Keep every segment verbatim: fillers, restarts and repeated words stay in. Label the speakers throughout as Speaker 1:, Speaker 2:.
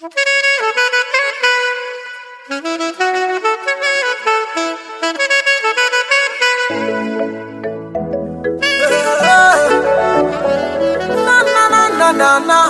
Speaker 1: na na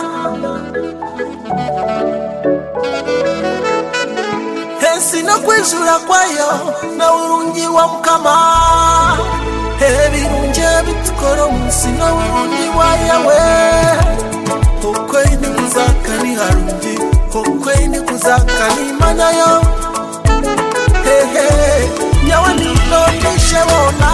Speaker 1: Hensi no kwizura kwayo na urungi wa mukama Ebirungi bitukora munsi na urungi wa yawe Okweini kuzakani harungi Okweini kuzakani manayo Hey hey Nyawa nilo nishewona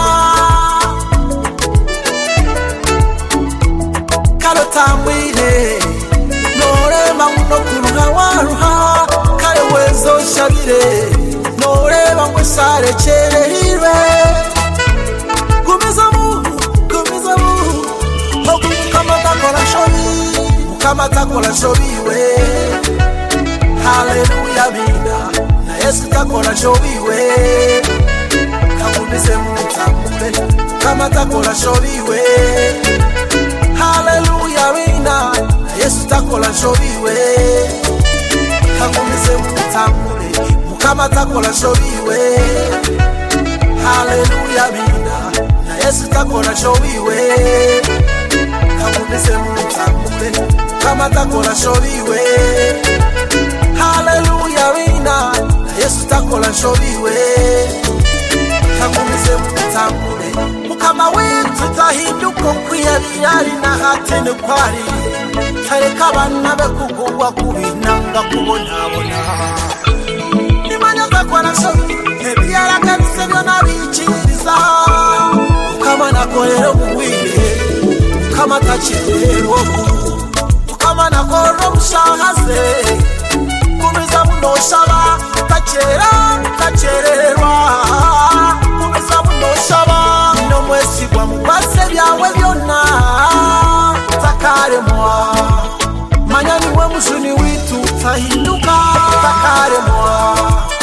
Speaker 1: Kalo tambwire Noreba muno kuruha waruha Kale wezo shabire Noreba mwesare cherehire Gumiza mu, gumiza mu Hoku mukamata kola shobi Mukamata kola shobi we Hallelujah mina Na Yesu takola shobi we Kagumize mutambe Mukamata kola shobi we Hallelujah mina Na Yesu takola shobi we Kagumize mutambe Mukamata kola shobi we Hallelujah mina Na Yesu takola shobi we Kagumize mutambe Mukamata kola shobi we Hallelujah mina Na Yesu takola shobi we Kagumize mutambe Mukama wetu tahinduka kwiyabirari na hatene kwari Kareka abana be kugurwa kubinanga kubonabona Nimanya zakwana shobi Ebiyaraganise byo nabikiriza Mukama nakorera ubwire Mukama takirero Mukama nakora mushahaze Kumiza muno shaba Takera takererwa Kumiza muno shaba No mwesi kwa mubase byawe byona Takare mwa Manya niwe mushuni witu Tahinduka Takare mwa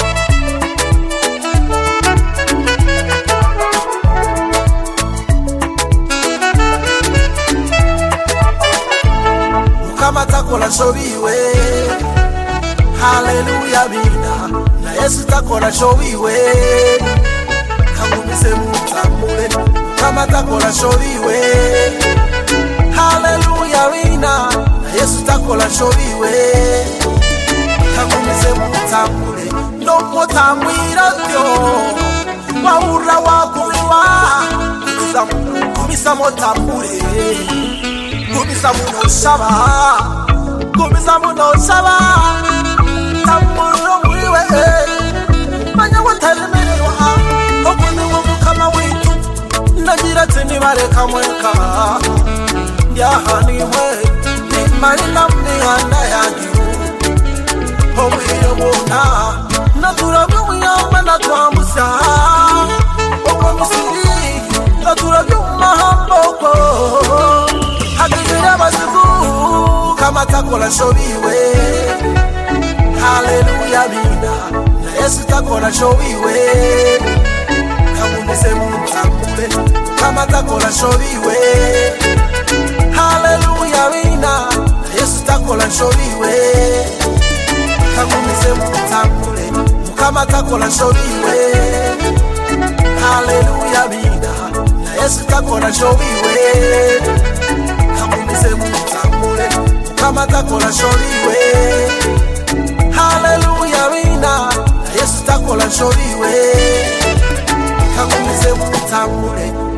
Speaker 1: Mukama takola shobi we Hallelujah mina Na Yesu takola shobi we Kagumize mutamule Mukama takola shobi we Hallelujah mina Na Yesu takola shobi we Kagumize mutamule No mutamwira tyo Wahura wakuliwa Kumisa kumisa mutamule Kumisa muno shaba Kumisa muno shaba Tamburo mwiwe Manya watalemerewa Okuni mukama witu Nagira tini bareka mweka Yahaniwe Nimari namni handa yagiru Omwire muna Naturabyo mwiyamba natwamusa Okwa misiri Naturabyo mahamboko Hagigira basigu Kama takola shobiwe Hallelujah mina Na Yesu takola shobi we Kagumize mutambe Kama takola shobi we Hallelujah mina Na Yesu takola shobi we Kagumize mutambe Kama takola shobi we Hallelujah mina Na Yesu takola shobi we Kagumize mutambe Kama takola shobi we Hallelujah mina Na Yesu takola shobi we Kagumize mutamule